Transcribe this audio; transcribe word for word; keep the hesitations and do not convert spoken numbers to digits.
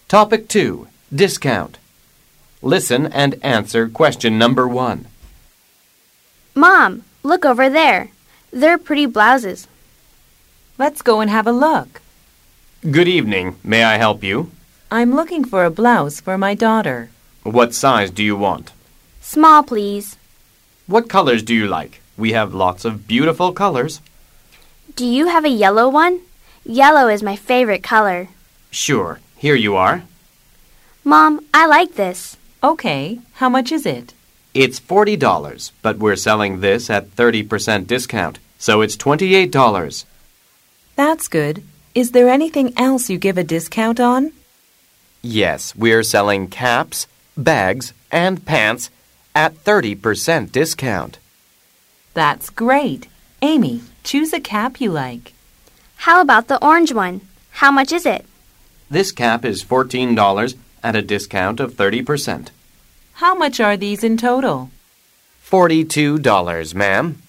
Topic two. Discount. Listen and answer question number one. Mom, look over there. They're pretty blouses. Let's go and have a look. Good evening. May I help you? I'm looking for a blouse for my daughter. What size do you want? Small, please. What colors do you like? We have lots of beautiful colors. Do you have a yellow one? Yellow is my favorite color. Sure. Here you are. Mom, I like this. Okay, how much is it? It's forty dollars, but we're selling this at thirty percent discount, so it's twenty-eight dollars. That's good. Is there anything else you give a discount on? Yes, we're selling caps, bags, and pants at thirty percent discount. That's great. Amy, choose a cap you like. How about the orange one? How much is it? This cap is fourteen dollars at a discount of thirty percent. How much are these in total? forty-two dollars, ma'am.